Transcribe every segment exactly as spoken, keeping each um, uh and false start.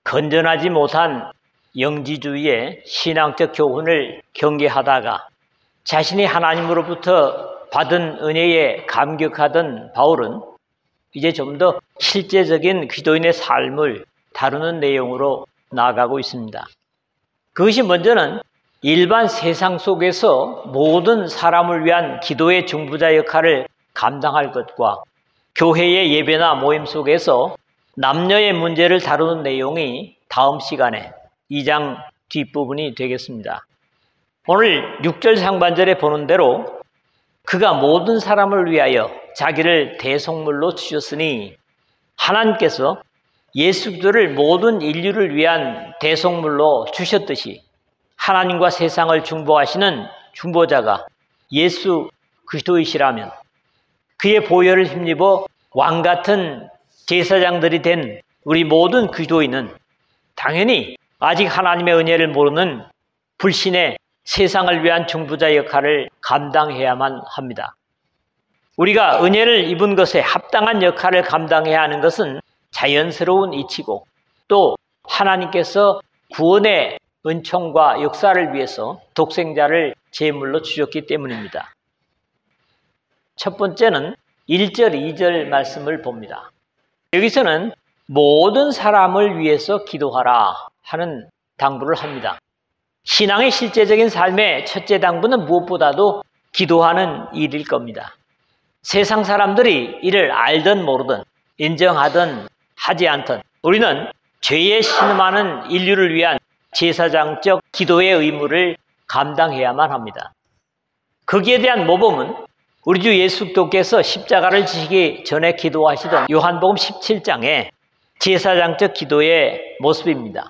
건전하지 못한 영지주의의 신앙적 교훈을 경계하다가 자신이 하나님으로부터 받은 은혜에 감격하던 바울은 이제 좀 더 실제적인 기도인의 삶을 다루는 내용으로 나아가고 있습니다. 그것이 먼저는 일반 세상 속에서 모든 사람을 위한 기도의 중보자 역할을 감당할 것과 교회의 예배나 모임 속에서 남녀의 문제를 다루는 내용이 다음 시간에 이 장 뒷부분이 되겠습니다. 오늘 육 절 상반절에 보는 대로 그가 모든 사람을 위하여 자기를 대속물로 주셨으니 하나님께서 예수 그리스도를 모든 인류를 위한 대속물로 주셨듯이 하나님과 세상을 중보하시는 중보자가 예수 그리스도이시라면 그의 보혈을 힘입어 왕같은 제사장들이 된 우리 모든 그리스도인은 당연히 아직 하나님의 은혜를 모르는 불신의 세상을 위한 중보자 역할을 감당해야만 합니다. 우리가 은혜를 입은 것에 합당한 역할을 감당해야 하는 것은 자연스러운 이치고 또 하나님께서 구원의 은총과 역사를 위해서 독생자를 제물로 주셨기 때문입니다. 첫 번째는 일 절, 이 절 말씀을 봅니다. 여기서는 모든 사람을 위해서 기도하라 하는 당부를 합니다. 신앙의 실제적인 삶의 첫째 당부는 무엇보다도 기도하는 일일 겁니다. 세상 사람들이 이를 알든 모르든 인정하든 하지 않든 우리는 죄에 신음하는 인류를 위한 제사장적 기도의 의무를 감당해야만 합니다. 거기에 대한 모범은 우리 주 예수 그리스도께서 십자가를 지시기 전에 기도하시던 요한복음 십칠 장의 제사장적 기도의 모습입니다.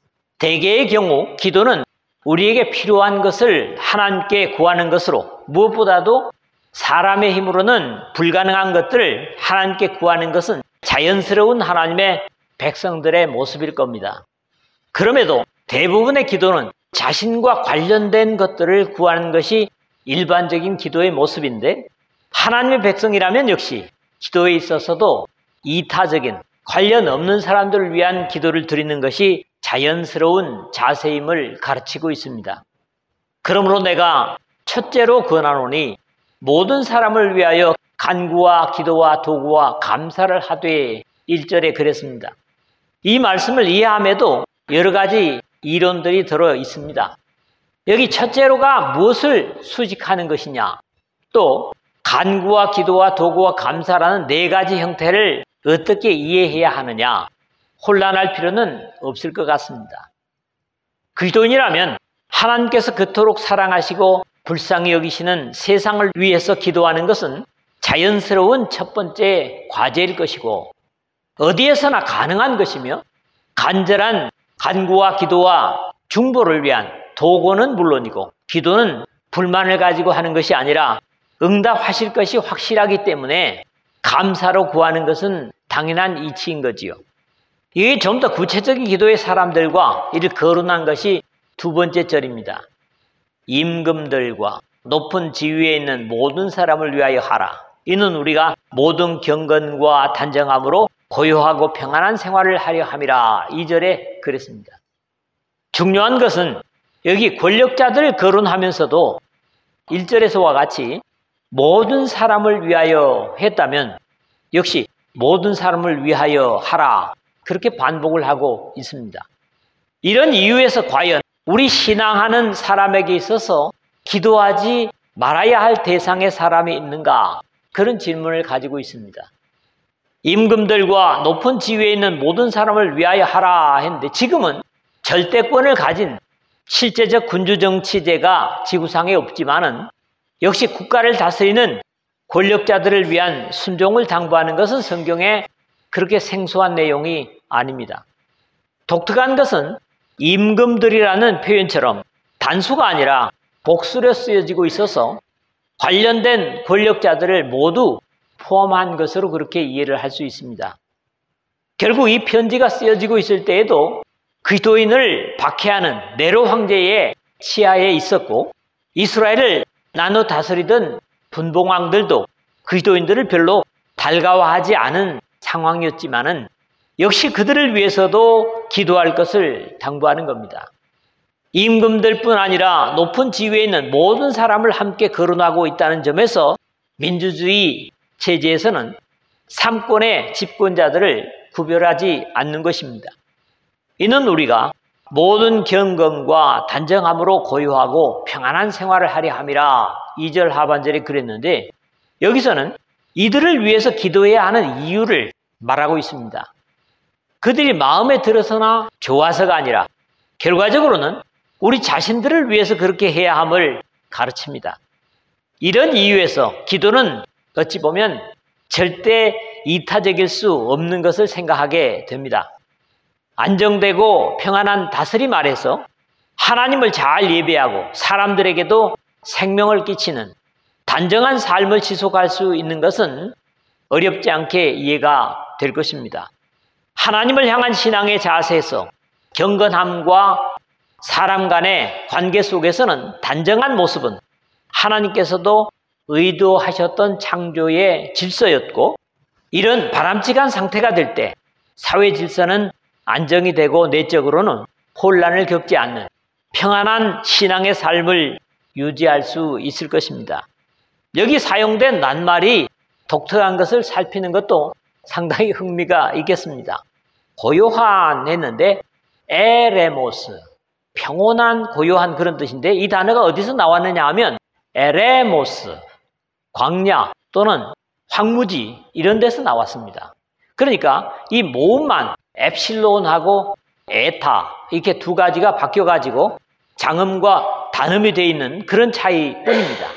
대개의 경우 기도는 우리에게 필요한 것을 하나님께 구하는 것으로 무엇보다도 사람의 힘으로는 불가능한 것들을 하나님께 구하는 것은 자연스러운 하나님의 백성들의 모습일 겁니다. 그럼에도 대부분의 기도는 자신과 관련된 것들을 구하는 것이 일반적인 기도의 모습인데 하나님의 백성이라면 역시 기도에 있어서도 이타적인 관련 없는 사람들을 위한 기도를 드리는 것이 자연스러운 자세임을 가르치고 있습니다. 그러므로 내가 첫째로 권하노니 모든 사람을 위하여 간구와 기도와 도구와 감사를 하되 일 절에 그랬습니다. 이 말씀을 이해함에도 여러 가지 이론들이 들어 있습니다. 여기 첫째로가 무엇을 수식하는 것이냐, 또 간구와 기도와 도구와 감사라는 네 가지 형태를 어떻게 이해해야 하느냐, 혼란할 필요는 없을 것 같습니다. 그리스도인이라면 하나님께서 그토록 사랑하시고 불쌍히 여기시는 세상을 위해서 기도하는 것은 자연스러운 첫 번째 과제일 것이고 어디에서나 가능한 것이며 간절한 간구와 기도와 중보를 위한 도구는 물론이고 기도는 불만을 가지고 하는 것이 아니라 응답하실 것이 확실하기 때문에 감사로 구하는 것은 당연한 이치인 거지요. 이게 좀 더 구체적인 기도의 사람들과 이를 거론한 것이 두 번째 절입니다. 임금들과 높은 지위에 있는 모든 사람을 위하여 하라. 이는 우리가 모든 경건과 단정함으로 고요하고 평안한 생활을 하려 함이라. 이 절에 그랬습니다. 중요한 것은 여기 권력자들을 거론하면서도 일 절에서와 같이 모든 사람을 위하여 했다면 역시 모든 사람을 위하여 하라. 그렇게 반복을 하고 있습니다. 이런 이유에서 과연 우리 신앙하는 사람에게 있어서 기도하지 말아야 할 대상의 사람이 있는가? 그런 질문을 가지고 있습니다. 임금들과 높은 지위에 있는 모든 사람을 위하여 하라 했는데 지금은 절대권을 가진 실제적 군주정치제가 지구상에 없지만은 역시 국가를 다스리는 권력자들을 위한 순종을 당부하는 것은 성경에 그렇게 생소한 내용이 아닙니다. 독특한 것은 임금들이라는 표현처럼 단수가 아니라 복수로 쓰여지고 있어서 관련된 권력자들을 모두 포함한 것으로 그렇게 이해를 할 수 있습니다. 결국 이 편지가 쓰여지고 있을 때에도 그리스도인을 박해하는 네로 황제의 치하에 있었고 이스라엘을 나눠 다스리던 분봉왕들도 그리스도인들을 별로 달가워하지 않은 상황이었지만은 역시 그들을 위해서도 기도할 것을 당부하는 겁니다. 임금들뿐 아니라 높은 지위에 있는 모든 사람을 함께 거론하고 있다는 점에서 민주주의 체제에서는 삼권의 집권자들을 구별하지 않는 것입니다. 이는 우리가 모든 경건과 단정함으로 고요하고 평안한 생활을 하려 함이라 이 절 하반절에 그랬는데, 여기서는 이들을 위해서 기도해야 하는 이유를 말하고 있습니다. 그들이 마음에 들어서나 좋아서가 아니라 결과적으로는 우리 자신들을 위해서 그렇게 해야 함을 가르칩니다. 이런 이유에서 기도는 어찌 보면 절대 이타적일 수 없는 것을 생각하게 됩니다. 안정되고 평안한 다스림 아래서 하나님을 잘 예배하고 사람들에게도 생명을 끼치는 단정한 삶을 지속할 수 있는 것은 어렵지 않게 이해가 될 것입니다. 하나님을 향한 신앙의 자세에서 경건함과 사람 간의 관계 속에서는 단정한 모습은 하나님께서도 의도하셨던 창조의 질서였고, 이런 바람직한 상태가 될 때 사회 질서는 안정이 되고 내적으로는 혼란을 겪지 않는 평안한 신앙의 삶을 유지할 수 있을 것입니다. 여기 사용된 낱말이 독특한 것을 살피는 것도 상당히 흥미가 있겠습니다. 고요한 했는데 에레모스, 평온한 고요한 그런 뜻인데, 이 단어가 어디서 나왔느냐 하면 에레모스, 광야 또는 황무지 이런 데서 나왔습니다. 그러니까 이 모음만 엡실론하고 에타 이렇게 두 가지가 바뀌어가지고 장음과 단음이 되어 있는 그런 차이뿐입니다.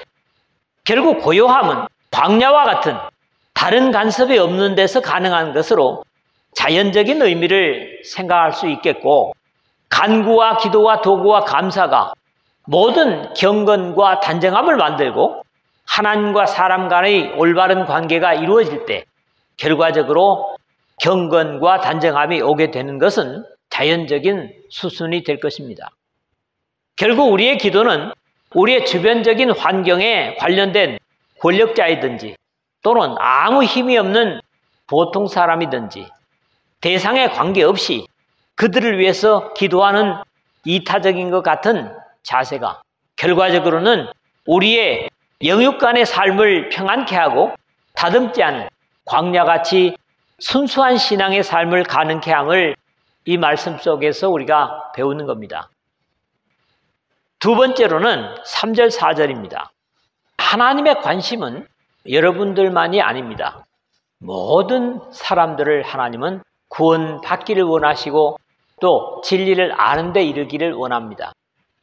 결국 고요함은 광야와 같은 다른 간섭이 없는 데서 가능한 것으로 자연적인 의미를 생각할 수 있겠고, 간구와 기도와 도구와 감사가 모든 경건과 단정함을 만들고 하나님과 사람 간의 올바른 관계가 이루어질 때 결과적으로 경건과 단정함이 오게 되는 것은 자연적인 수순이 될 것입니다. 결국 우리의 기도는 우리의 주변적인 환경에 관련된 권력자이든지 또는 아무 힘이 없는 보통 사람이든지 대상에 관계없이 그들을 위해서 기도하는 이타적인 것 같은 자세가 결과적으로는 우리의 영육간의 삶을 평안케 하고 다듬지 않은 광야같이 순수한 신앙의 삶을 가능케 함을 이 말씀 속에서 우리가 배우는 겁니다. 두 번째로는 삼 절 사 절입니다. 하나님의 관심은 여러분들만이 아닙니다. 모든 사람들을 하나님은 구원받기를 원하시고 또 진리를 아는 데 이르기를 원합니다.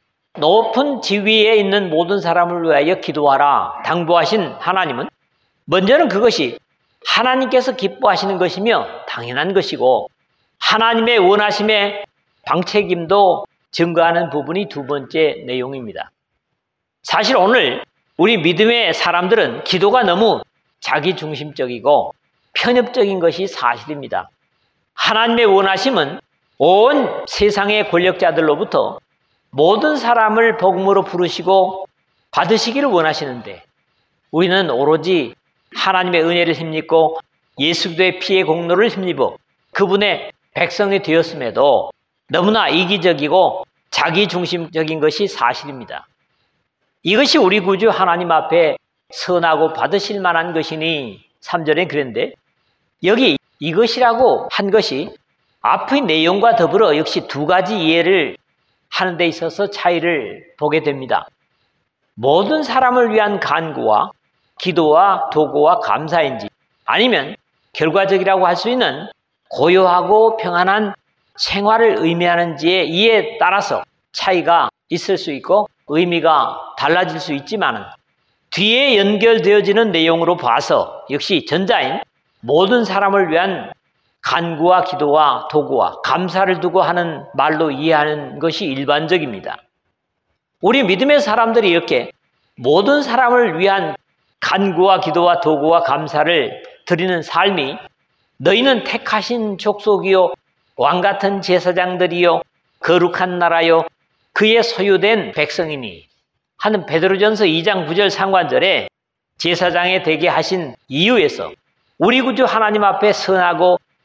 높은 지위에 있는 모든 사람을 위하여 기도하라 당부하신 하나님은 먼저는 그것이 하나님께서 기뻐하시는 것이며 당연한 것이고, 하나님의 원하심의 방책임도 증거하는 부분이 두 번째 내용입니다. 사실 오늘 우리 믿음의 사람들은 기도가 너무 자기중심적이고 편협적인 것이 사실입니다. 하나님의 원하심은 온 세상의 권력자들로부터 모든 사람을 복음으로 부르시고 받으시기를 원하시는데, 우리는 오로지 하나님의 은혜를 힘입고 예수 그리스도의 피의 공로를 힘입어 그분의 백성이 되었음에도 너무나 이기적이고 자기중심적인 것이 사실입니다. 이것이 우리 구주 하나님 앞에 선하고 받으실 만한 것이니 삼 절에 그랬는데, 여기 이것이라고 한 것이 앞의 내용과 더불어 역시 두 가지 이해를 하는 데 있어서 차이를 보게 됩니다. 모든 사람을 위한 간구와 기도와 도구와 감사인지, 아니면 결과적이라고 할 수 있는 고요하고 평안한 생활을 의미하는지의 이해에 따라서 차이가 있을 수 있고 의미가 달라질 수 있지만, 뒤에 연결되어지는 내용으로 봐서 역시 전자인 모든 사람을 위한 간구와 기도와 도구와 감사를 두고 하는 말로 이해하는 것이 일반적입니다. 우리 믿음의 사람들이 이렇게 모든 사람을 위한 간구와 기도와 도구와 감사를 드리는 삶이 너희는 택하신 족속이요 왕같은 제사장들이요 거룩한 나라요 그의 소유된 백성이니 하는 베드로전서 이 장 구 절 상관절에 제사장에 되게 하신 이유에서 우리 구주 하나님 앞에 선하고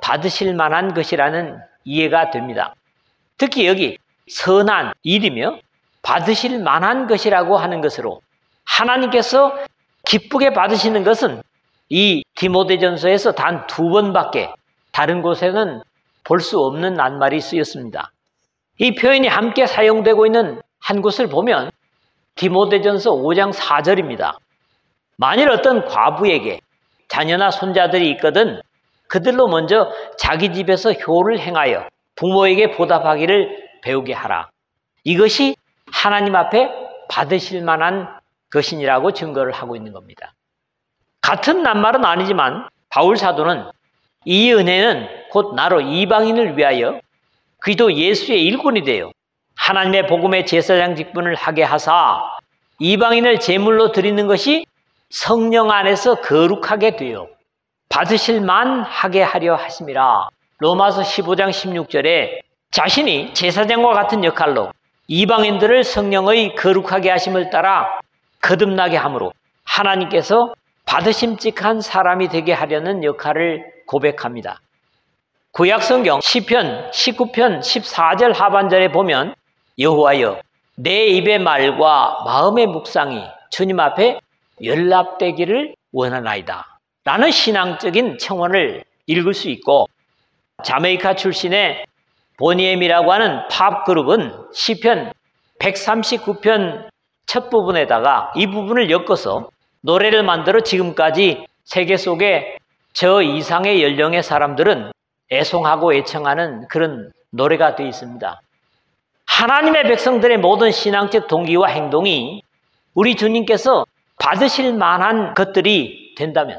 받으실 만한 것이라는 이해가 됩니다. 특히 여기 선한 일이며 받으실 만한 것이라고 하는 것으로 하나님께서 기쁘게 받으시는 것은 이 디모데전서에서 단 두 번밖에 다른 곳에는 볼 수 없는 낱말이 쓰였습니다. 이 표현이 함께 사용되고 있는 한 곳을 보면 디모데전서 오 장 사 절입니다. 만일 어떤 과부에게 자녀나 손자들이 있거든 그들로 먼저 자기 집에서 효를 행하여 부모에게 보답하기를 배우게 하라. 이것이 하나님 앞에 받으실 만한 것이니라고 증거를 하고 있는 겁니다. 같은 낱말은 아니지만 바울 사도는 이 은혜는 곧 나로 이방인을 위하여 그리스도 예수의 일꾼이 되어 하나님의 복음의 제사장 직분을 하게 하사 이방인을 제물로 드리는 것이 성령 안에서 거룩하게 되어 받으실 만하게 하려 하심이라. 로마서 십오 장 십육 절에 자신이 제사장과 같은 역할로 이방인들을 성령의 거룩하게 하심을 따라 거듭나게 함으로 하나님께서 받으심직한 사람이 되게 하려는 역할을 고백합니다. 구약성경 시편 십구 편 십사 절 하반절에 보면 여호와여 내 입의 말과 마음의 묵상이 주님 앞에 연락되기를 원하나이다 라는 신앙적인 청원을 읽을 수 있고, 자메이카 출신의 보니엠이라고 하는 팝 그룹은 시편 백삼십구 편 첫 부분에다가 이 부분을 엮어서 노래를 만들어 지금까지 세계 속에 저 이상의 연령의 사람들은 애송하고 애청하는 그런 노래가 되어 있습니다. 하나님의 백성들의 모든 신앙적 동기와 행동이 우리 주님께서 받으실 만한 것들이 된다면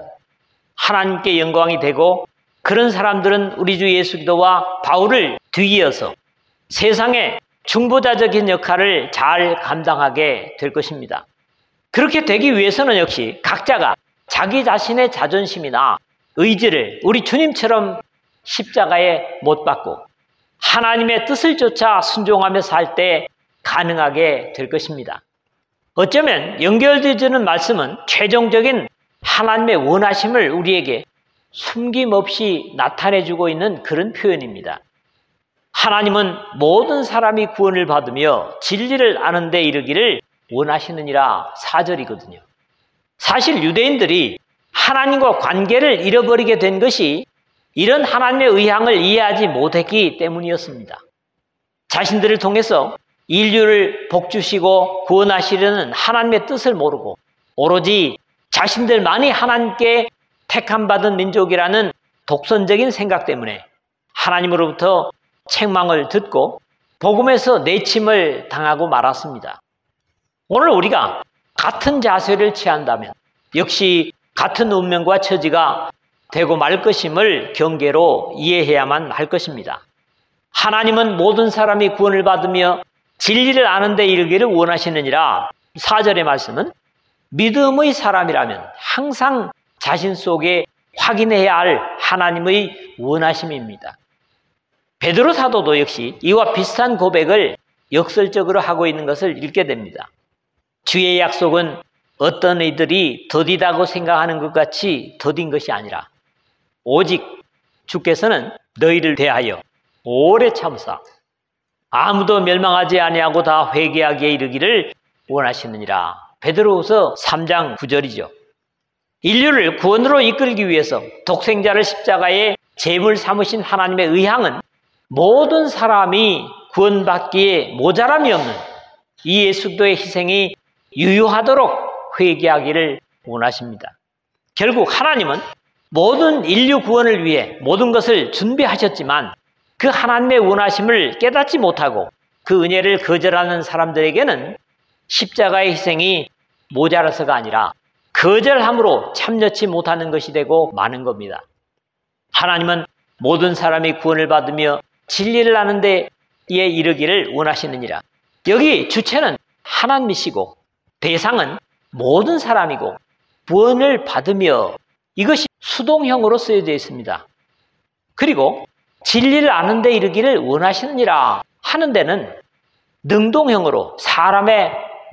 하나님께 영광이 되고, 그런 사람들은 우리 주 예수 그리스도와 바울을 뒤이어서 세상에 중보자적인 역할을 잘 감당하게 될 것입니다. 그렇게 되기 위해서는 역시 각자가 자기 자신의 자존심이나 의지를 우리 주님처럼 십자가에 못 박고 하나님의 뜻을 쫓아 순종하며 살 때 가능하게 될 것입니다. 어쩌면 연결되어지는 말씀은 최종적인 하나님의 원하심을 우리에게 숨김없이 나타내주고 있는 그런 표현입니다. 하나님은 모든 사람이 구원을 받으며 진리를 아는 데 이르기를 원하시느니라 사 절이거든요. 사실 유대인들이 하나님과 관계를 잃어버리게 된 것이 이런 하나님의 의향을 이해하지 못했기 때문이었습니다. 자신들을 통해서 인류를 복주시고 구원하시려는 하나님의 뜻을 모르고 오로지 자신들만이 하나님께 택함받은 민족이라는 독선적인 생각 때문에 하나님으로부터 책망을 듣고 복음에서 내침을 당하고 말았습니다. 오늘 우리가 같은 자세를 취한다면 역시 같은 운명과 처지가 되고 말 것임을 경계로 이해해야만 할 것입니다. 하나님은 모든 사람이 구원을 받으며 진리를 아는 데 이르기를 원하시느니라. 사 절의 말씀은 믿음의 사람이라면 항상 자신 속에 확인해야 할 하나님의 원하심입니다. 베드로 사도도 역시 이와 비슷한 고백을 역설적으로 하고 있는 것을 읽게 됩니다. 주의 약속은 어떤 이들이 더디다고 생각하는 것 같이 더딘 것이 아니라 오직 주께서는 너희를 대하여 오래 참사 아무도 멸망하지 아니하고 다 회개하기에 이르기를 원하시느니라. 베드로후서 삼 장 구 절이죠. 인류를 구원으로 이끌기 위해서 독생자를 십자가에 제물 삼으신 하나님의 의향은 모든 사람이 구원받기에 모자람이 없는 이 예수 그리스도의 희생이 유효하도록 회개하기를 원하십니다. 결국 하나님은 모든 인류 구원을 위해 모든 것을 준비하셨지만 그 하나님의 원하심을 깨닫지 못하고 그 은혜를 거절하는 사람들에게는 십자가의 희생이 모자라서가 아니라 거절함으로 참여치 못하는 것이 되고 마는 겁니다. 하나님은 모든 사람이 구원을 받으며 진리를 아는 데에 이르기를 원하시느니라. 여기 주체는 하나님이시고 대상은 모든 사람이고 구원을 받으며 이것이 수동형으로 쓰여져 있습니다. 그리고 진리를 아는 데 이르기를 원하시느니라 하는 데는 능동형으로 사람의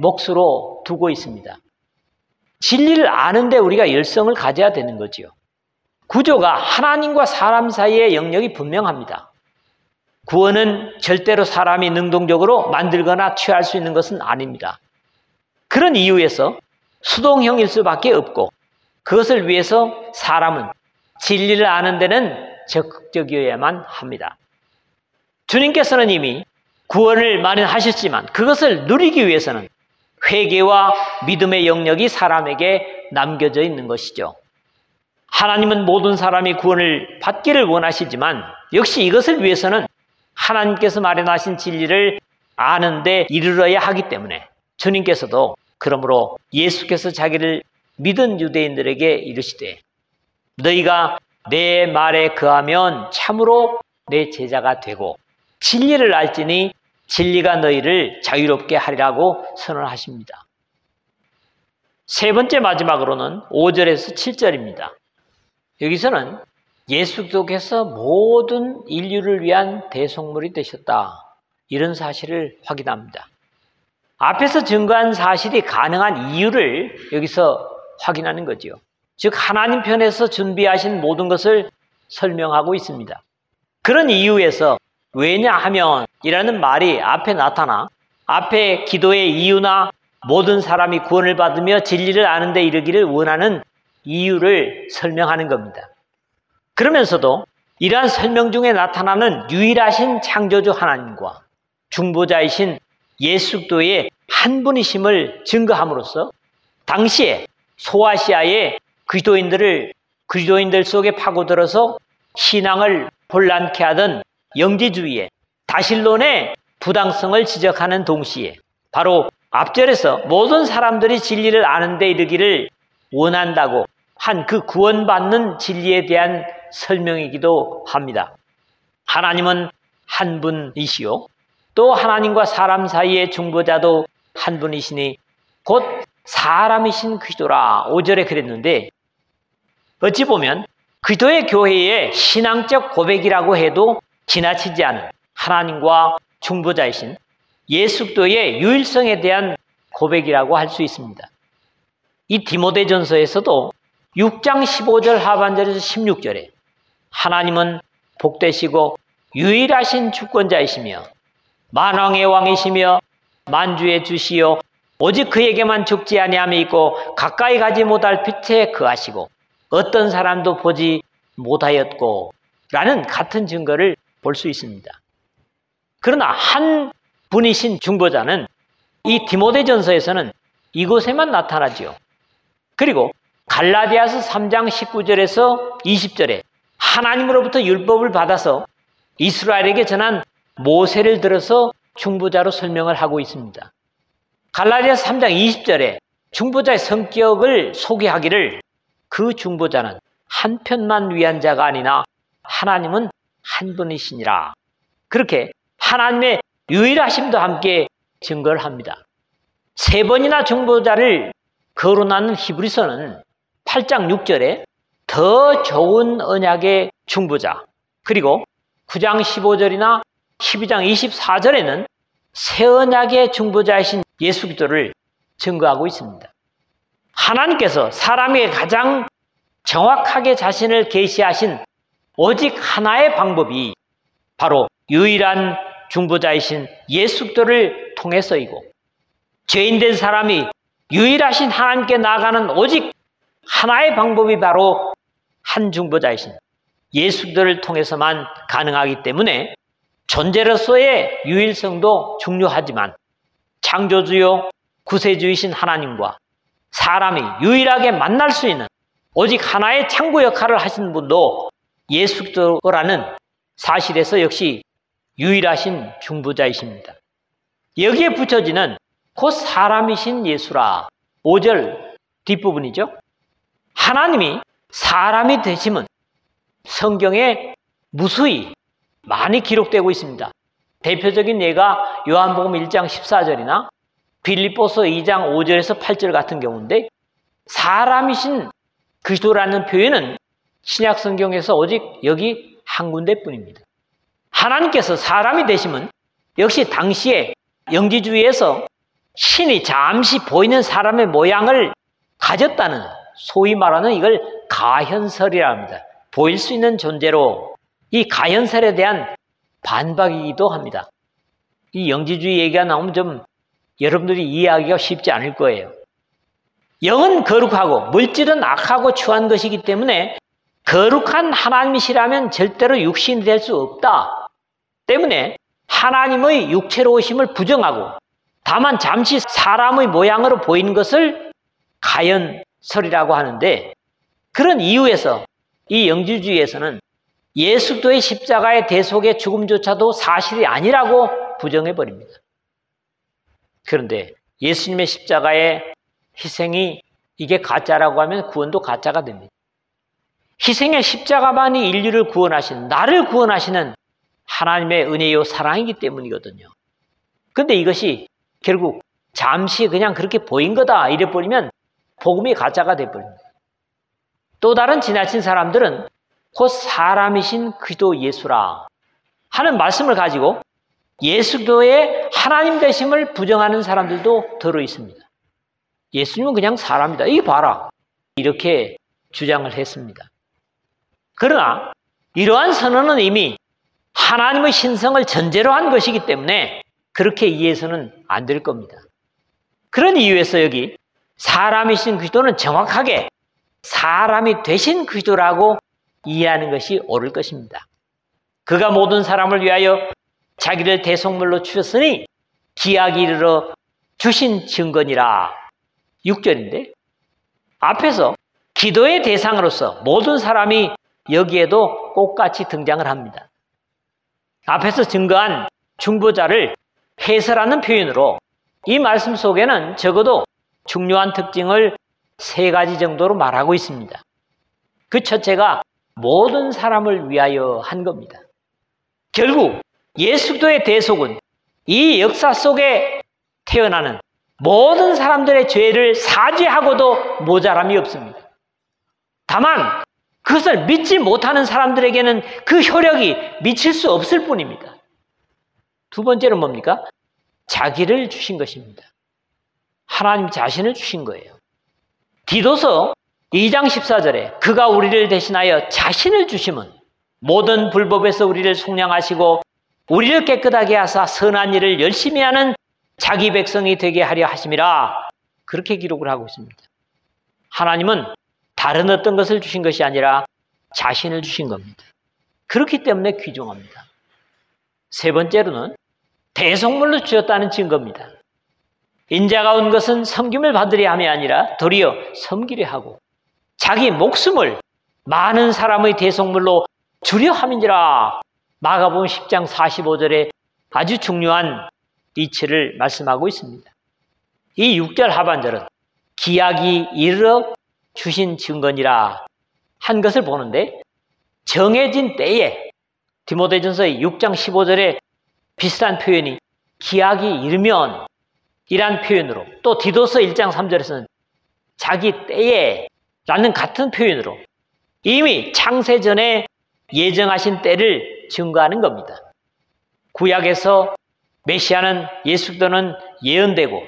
몫으로 두고 있습니다. 진리를 아는 데 우리가 열성을 가져야 되는 거지요. 구조가 하나님과 사람 사이의 영역이 분명합니다. 구원은 절대로 사람이 능동적으로 만들거나 취할 수 있는 것은 아닙니다. 그런 이유에서 수동형일 수밖에 없고, 그것을 위해서 사람은 진리를 아는 데는 적극적이어야만 합니다. 주님께서는 이미 구원을 마련하셨지만 그것을 누리기 위해서는 회개와 믿음의 영역이 사람에게 남겨져 있는 것이죠. 하나님은 모든 사람이 구원을 받기를 원하시지만 역시 이것을 위해서는 하나님께서 마련하신 진리를 아는 데 이르러야 하기 때문에 주님께서도 그러므로 예수께서 자기를 믿은 유대인들에게 이르시되 너희가 내 말에 거하면 참으로 내 제자가 되고 진리를 알지니 진리가 너희를 자유롭게 하리라고 선언하십니다. 세 번째 마지막으로는 오 절에서 칠 절입니다. 여기서는 예수께서 모든 인류를 위한 대속물이 되셨다, 이런 사실을 확인합니다. 앞에서 증거한 사실이 가능한 이유를 여기서 확인하는 거죠. 즉 하나님 편에서 준비하신 모든 것을 설명하고 있습니다. 그런 이유에서 왜냐하면 이라는 말이 앞에 나타나 앞에 기도의 이유나 모든 사람이 구원을 받으며 진리를 아는 데 이르기를 원하는 이유를 설명하는 겁니다. 그러면서도 이러한 설명 중에 나타나는 유일하신 창조주 하나님과 중보자이신 예수 그리스도의 한 분이심을 증거함으로써 당시에 소아시아의 그리스도인들을 그리스도인들 속에 파고들어서 신앙을 혼란케 하던 영지주의의 다신론의 부당성을 지적하는 동시에 바로 앞절에서 모든 사람들이 진리를 아는 데 이르기를 원한다고 한 그 구원받는 진리에 대한 설명이기도 합니다. 하나님은 한 분이시요 또 하나님과 사람 사이의 중보자도 한 분이시니 곧 사람이신 그리스도라, 오 절에 그랬는데 어찌 보면 그리스도의 교회의 신앙적 고백이라고 해도 지나치지 않은 하나님과 중보자이신 예수 그리스도의 유일성에 대한 고백이라고 할 수 있습니다. 이 디모데전서에서도 육 장 십오 절 하반절에서 십육 절에 하나님은 복되시고 유일하신 주권자이시며 만왕의 왕이시며 만주의 주시요 오직 그에게만 죽지 아니함이 있고 가까이 가지 못할 빛에 거하시고 어떤 사람도 보지 못하였고 라는 같은 증거를 볼 수 있습니다. 그러나 한 분이신 중보자는 이 디모데전서에서는 이곳에만 나타나지요. 그리고 갈라디아서 삼 장 십구 절에서 이십 절에 하나님으로부터 율법을 받아서 이스라엘에게 전한 모세를 들어서 중보자로 설명을 하고 있습니다. 갈라디아서 삼 장 이십 절에 중보자의 성격을 소개하기를 그 중보자는 한편만 위한 자가 아니나 하나님은 한 분이시니라, 그렇게 하나님의 유일하심도 함께 증거를 합니다. 세 번이나 중보자를 거론하는 히브리서는 팔 장 육 절에 더 좋은 언약의 중보자, 그리고 구 장 십오 절이나 십이 장 이십사 절에는 새 언약의 중보자이신 예수 그리스도를 증거하고 있습니다. 하나님께서 사람에게 가장 정확하게 자신을 계시하신 오직 하나의 방법이 바로 유일한 중보자이신 예수 그리스도를 통해서이고, 죄인된 사람이 유일하신 하나님께 나아가는 오직 하나의 방법이 바로 한 중보자이신 예수 그리스도를 통해서만 가능하기 때문에 존재로서의 유일성도 중요하지만 창조주요 구세주이신 하나님과 사람이 유일하게 만날 수 있는 오직 하나의 창구 역할을 하신 분도 예수 그리스도라는 사실에서 역시 유일하신 중보자이십니다. 여기에 붙여지는 곧 사람이신 예수라, 오 절 뒷부분이죠. 하나님이 사람이 되심은 성경에 무수히 많이 기록되고 있습니다. 대표적인 예가 요한복음 일 장 십사 절이나 빌립보서 이 장 오 절에서 팔 절 같은 경우인데, 사람이신 그리스도라는 표현은 신약 성경에서 오직 여기 한 군데뿐입니다. 하나님께서 사람이 되심은 역시 당시에 영지주의에서 신이 잠시 보이는 사람의 모양을 가졌다는, 소위 말하는 이걸 가현설이라 합니다. 보일 수 있는 존재로 이 가연설에 대한 반박이기도 합니다. 이 영지주의 얘기가 나오면 좀 여러분들이 이해하기가 쉽지 않을 거예요. 영은 거룩하고 물질은 악하고 추한 것이기 때문에 거룩한 하나님이시라면 절대로 육신이 될 수 없다. 때문에 하나님의 육체로 오심을 부정하고 다만 잠시 사람의 모양으로 보이는 것을 가연설이라고 하는데, 그런 이유에서 이 영지주의에서는 예수 그리스도의 십자가의 대속의 죽음조차도 사실이 아니라고 부정해버립니다. 그런데 예수님의 십자가의 희생이 이게 가짜라고 하면 구원도 가짜가 됩니다. 희생의 십자가만이 인류를 구원하시는, 나를 구원하시는 하나님의 은혜요 사랑이기 때문이거든요. 그런데 이것이 결국 잠시 그냥 그렇게 보인 거다 이래버리면 복음이 가짜가 돼버립니다. 또 다른 지나친 사람들은 곧 사람이신 그리스도 예수라 하는 말씀을 가지고 예수 그리스도의 하나님 되심을 부정하는 사람들도 들어 있습니다. 예수님은 그냥 사람이다. 이게 봐라. 이렇게 주장을 했습니다. 그러나 이러한 선언은 이미 하나님의 신성을 전제로 한 것이기 때문에 그렇게 이해해서는 안 될 겁니다. 그런 이유에서 여기 사람이신 그리스도는 정확하게 사람이 되신 그리스도라고 이해하는 것이 옳을 것입니다. 그가 모든 사람을 위하여 자기를 대속물로 주셨으니 기약이 이르러 주신 증거니라. 육 절인데 앞에서 기도의 대상으로서 모든 사람이 여기에도 똑같이 등장을 합니다. 앞에서 증거한 중보자를 해설하는 표현으로 이 말씀 속에는 적어도 중요한 특징을 세 가지 정도로 말하고 있습니다. 그 첫째가 모든 사람을 위하여 한 겁니다. 결국 예수 그리스도의 대속은 이 역사 속에 태어나는 모든 사람들의 죄를 사죄하고도 모자람이 없습니다. 다만 그것을 믿지 못하는 사람들에게는 그 효력이 미칠 수 없을 뿐입니다. 두 번째는 뭡니까? 자기를 주신 것입니다. 하나님 자신을 주신 거예요. 디도서 이 장 십사 절에 그가 우리를 대신하여 자신을 주심은 모든 불법에서 우리를 속량하시고 우리를 깨끗하게 하사 선한 일을 열심히 하는 자기 백성이 되게 하려 하심이라. 그렇게 기록을 하고 있습니다. 하나님은 다른 어떤 것을 주신 것이 아니라 자신을 주신 겁니다. 그렇기 때문에 귀중합니다. 세 번째로는 대속물로 주셨다는 증거입니다. 인자가 온 것은 섬김을 받으려 함이 아니라 도리어 섬기려 하고 자기 목숨을 많은 사람의 대속물로 주려 함이니라. 마가복음 십 장 사십오 절에 아주 중요한 이치를 말씀하고 있습니다. 이 육 절 하반절은 기약이 이르러 주신 증거니라 한 것을 보는데, 정해진 때에 디모데전서 육 장 십오 절에 비슷한 표현이 기약이 이르면 이란 표현으로, 또 디도서 일 장 삼 절에서는 자기 때에 라는 같은 표현으로 이미 창세 전에 예정하신 때를 증거하는 겁니다. 구약에서 메시아는 예수 그리스도는 예언되고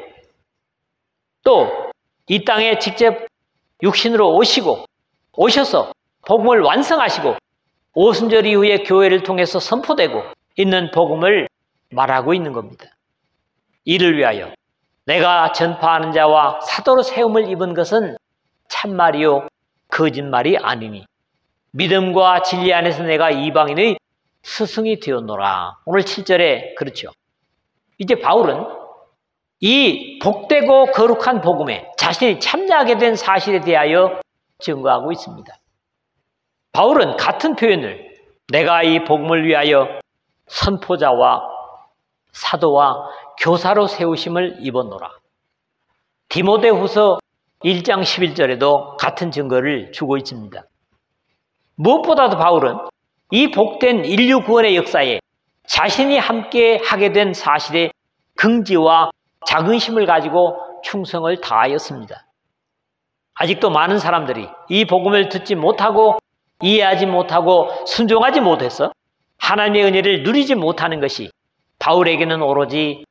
또 이 땅에 직접 육신으로 오시고 오셔서 복음을 완성하시고 오순절 이후에 교회를 통해서 선포되고 있는 복음을 말하고 있는 겁니다. 이를 위하여 내가 전파하는 자와 사도로 세움을 입은 것은 참말이요 거짓말이 아니니 믿음과 진리 안에서 내가 이방인의 스승이 되었노라. 오늘 칠 절에 그렇죠. 이제 바울은 이 복되고 거룩한 복음에 자신이 참여하게 된 사실에 대하여 증거하고 있습니다. 바울은 같은 표현을 내가 이 복음을 위하여 선포자와 사도와 교사로 세우심을 입었노라. 디모데후서 일 장 십일 절에도 같은 증거를 주고 있습니다. 무엇보다도 바울은 이 복된 인류 구원의 역사에 자신이 함께 하게 된 사실에 긍지와 자긍심을 가지고 충성을 다하였습니다. 아직도 많은 사람들이 이 복음을 듣지 못하고 이해하지 못하고 순종하지 못해서 하나님의 은혜를 누리지 못하는 것이 바울에게는 오로지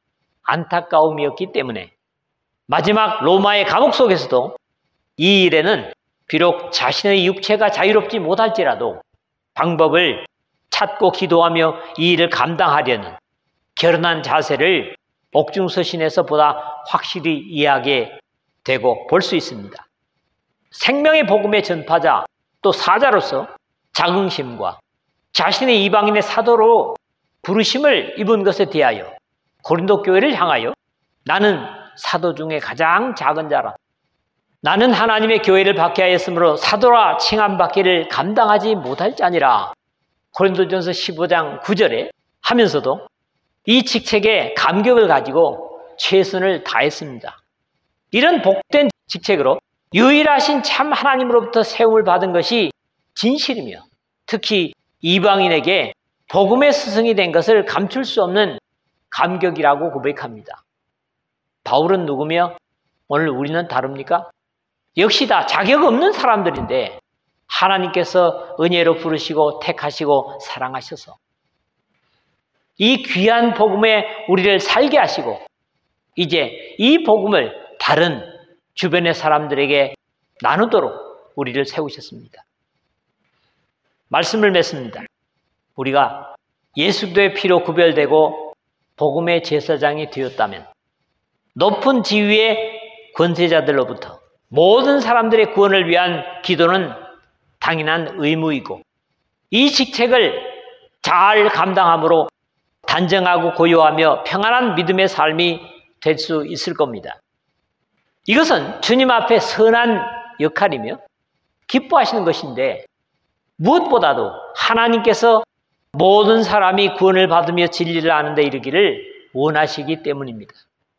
안타까움이었기 때문에 마지막 로마의 감옥 속에서도 이 일에는 비록 자신의 육체가 자유롭지 못할지라도 방법을 찾고 기도하며 이 일을 감당하려는 결연한 자세를 옥중서신에서 보다 확실히 이해하게 되고 볼 수 있습니다. 생명의 복음의 전파자 또 사자로서 자긍심과 자신의 이방인의 사도로 부르심을 입은 것에 대하여 고린도 교회를 향하여 나는 사도 중에 가장 작은 자라, 나는 하나님의 교회를 박해하였으므로 사도라 칭함받기를 감당하지 못할 자니라, 고린도전서 십오 장 구 절에 하면서도 이 직책에 감격을 가지고 최선을 다했습니다. 이런 복된 직책으로 유일하신 참 하나님으로부터 세움을 받은 것이 진실이며 특히 이방인에게 복음의 스승이 된 것을 감출 수 없는 감격이라고 고백합니다. 바울은 누구며 오늘 우리는 다릅니까? 역시 다 자격 없는 사람들인데 하나님께서 은혜로 부르시고 택하시고 사랑하셔서 이 귀한 복음에 우리를 살게 하시고 이제 이 복음을 다른 주변의 사람들에게 나누도록 우리를 세우셨습니다. 말씀을 맺습니다. 우리가 예수 그리스도의 피로 구별되고 복음의 제사장이 되었다면 높은 지위의 권세자들로부터 모든 사람들의 구원을 위한 기도는 당연한 의무이고 이 직책을 잘 감당함으로 단정하고 고요하며 평안한 믿음의 삶이 될 수 있을 겁니다. 이것은 주님 앞에 선한 역할이며 기뻐하시는 것인데 무엇보다도 하나님께서 모든 사람이 구원을 받으며 진리를 아는 데 이르기를 원하시기 때문입니다.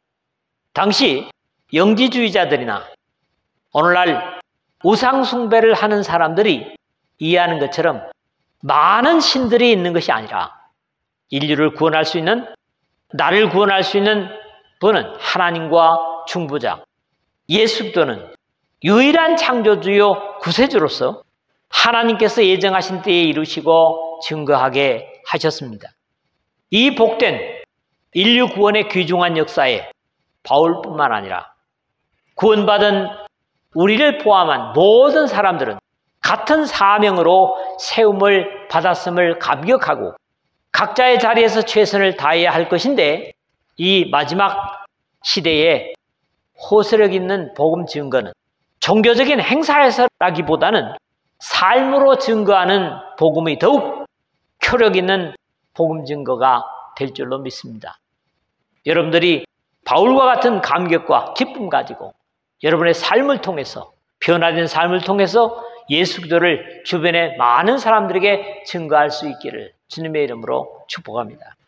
당시 영지주의자들이나 오늘날 우상숭배를 하는 사람들이 이해하는 것처럼 많은 신들이 있는 것이 아니라 인류를 구원할 수 있는, 나를 구원할 수 있는 분은 하나님과 중보자 예수 그리스도는 유일한 창조주요 구세주로서 하나님께서 예정하신 때에 이루시고 증거하게 하셨습니다. 이 복된 인류 구원의 귀중한 역사에 바울뿐만 아니라 구원받은 우리를 포함한 모든 사람들은 같은 사명으로 세움을 받았음을 감격하고 각자의 자리에서 최선을 다해야 할 것인데 이 마지막 시대에 호소력 있는 복음 증거는 종교적인 행사에서라기보다는 삶으로 증거하는 복음이 더욱 효력 있는 복음 증거가 될 줄로 믿습니다. 여러분들이 바울과 같은 감격과 기쁨 가지고 여러분의 삶을 통해서 변화된 삶을 통해서 예수 그리스도를 주변의 많은 사람들에게 증거할 수 있기를 주님의 이름으로 축복합니다.